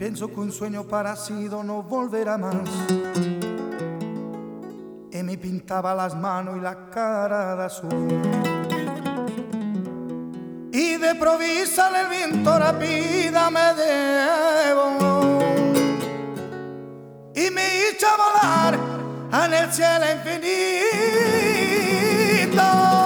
Pienso que un sueño parecido no volverá más. Y me pintaba las manos y la cara de azul. Y de provisa el viento rápida me llevó y me hizo volar en el cielo infinito.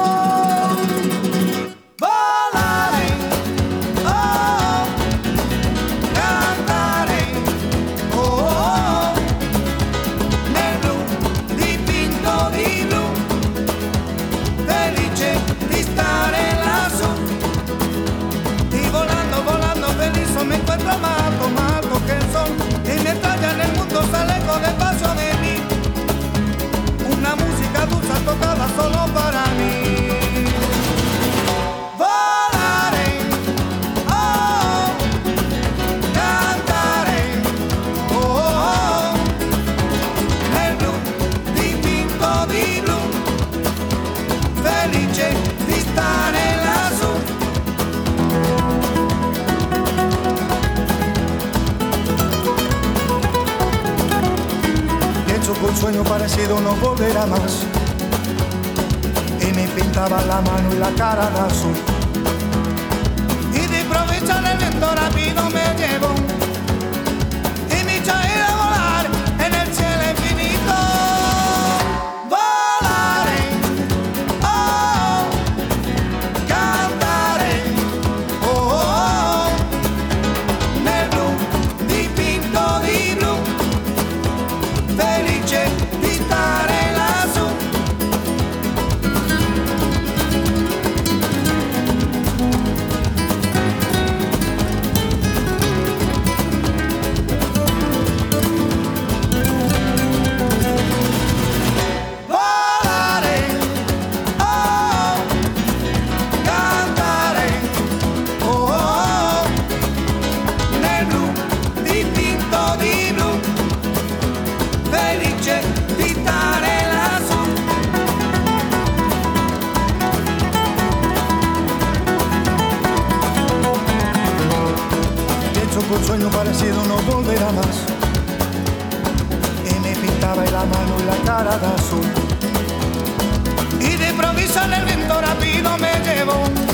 Volaré, oh, cantaré, oh, nel blu dipinto di blu, felice di stare lassù. Y volando, volando feliz me encuentro más alto que el sol. Y mientras ya en el mundo sale con el paso de mí, una música dulce tocada solo para mí. Volaré, oh, cantaré, oh, nel blu dipinto di blu, felice di stare lassù. Un sueño parecido no volverá más. Y me pintaba la mano y la cara de azul. Y de improviso el viento rápido me llevó y me hizo ir a volar en el cielo infinito. Volaré, oh, cantaré, oh, nel blu dipinto di blu, felice di stare lassù. Volare, oh, cantare, oh, nel blu dipinto di blu, felice di stare lassù. Pienso que un sueño parecido no volverá más. Y me pintaba la mano y la cara de azul. Y de improviso el viento rápido me llevó